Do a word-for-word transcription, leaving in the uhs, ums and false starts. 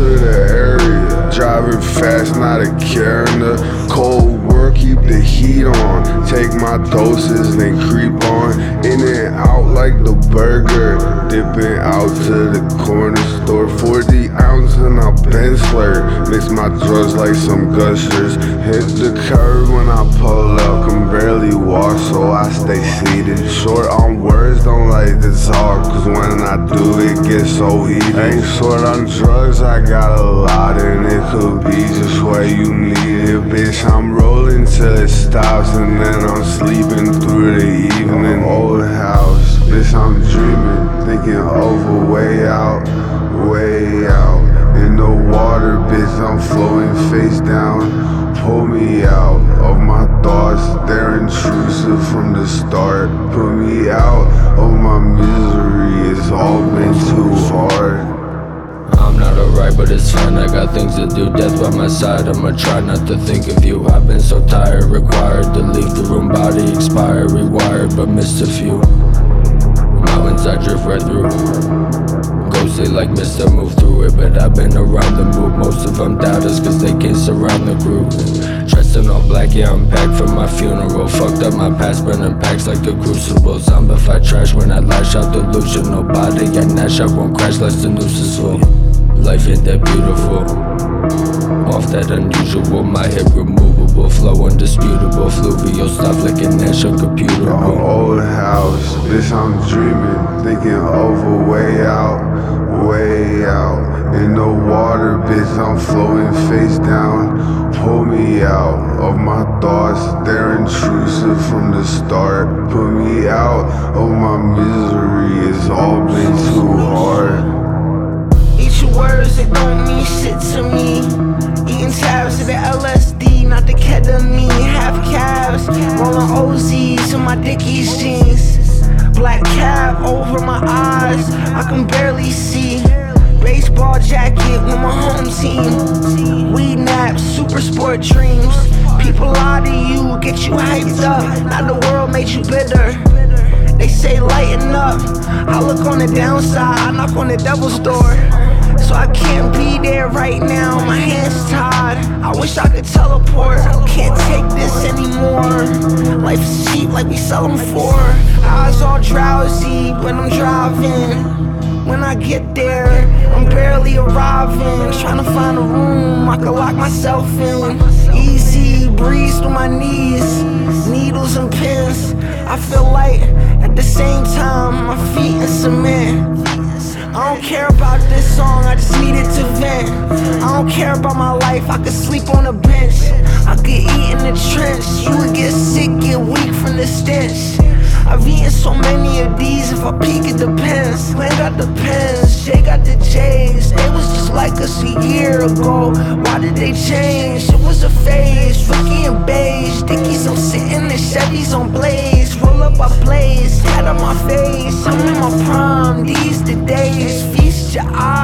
to the area. Driving fast, not a care in the cold world, keep the heat on. Take my doses, then creep on. In and out like the burger. Dipping out to the corner store. forty ounce and I'll been slurred. Mix my drugs like some gushers. Hit the curb when I pull up. Can barely walk, so I stay seated. Short on words, don't like to talk, cause when I do it gets so heated. Ain't short on drugs, I got a lot, and it could be just what you need it. Bitch, I'm rolling till it stops, and then I'm sleeping through the evening. Old house, bitch, I'm dreaming, thinking over way out, way out. In the water, bitch, I'm floating face down. Pull me out of my thoughts, they're intrusive from the start. Put me out of my misery, it's all been too hard. I'm not alright, but it's fine, I got things to do, death by my side. I'ma try not to think of you, I've been so tired. Required to leave the room, body expired, rewired, but missed a few. Mountains I drift right through, ghostly like Mister Move through it. But I've been around the move, most of them doubters, cause they can't surround the group. Dressed in all black, yeah, I'm packed for my funeral. Fucked up my past, burning packs like the crucible. Zombified trash when I lash out delusion. Nobody, I gnash, I won't crash less the noose is full. Life ain't that beautiful, off that unusual. My hip removable, flow undisputable. Fluvial, stop flicking that your computer. An old house, bitch, I'm dreaming, thinking over way out, way out. In the water, bitch, I'm floating face down. Pull me out of my thoughts, they're intrusive from the start. Put me out of my misery, it's all been too hard. Eat your words, they don't mean shit to me. Eating tabs of the L S D, not the ketamine. Half calves, rolling O Zs in my Dickies jeans. Black cap over my eyes, I can barely see. Baseball jacket with my home team. Weed naps, super sport dreams. People lie to you, get you hyped up. Now the world made you bitter. They say lighten up, I look on the downside, I knock on the devil's door. So I can't be there right now, my hands tied. I wish I could teleport, can't take this anymore. Life is cheap like we sell them for. Eyes all drowsy when I'm driving. When I get there, I'm barely arriving. Trying to find a room I can lock myself in. Easy breeze through my knees, needles and pins. I feel light at the same time, my feet in cement. I don't care about this song, I just need it to vent. I don't care about my life, I could sleep on a bench. I could eat in the trench, you would get sick, get weak from the stench. I've eaten so many of these, if I peek it depends. Glenn got the pens, Jay got the J's. They was just like us a year ago, why did they change? It was a phase, Rookie and beige. Dickies, I'm sitting in Chevys on blaze. Roll up, I blaze, hat on my face. I'm in my prime, these the days. Feast your eyes.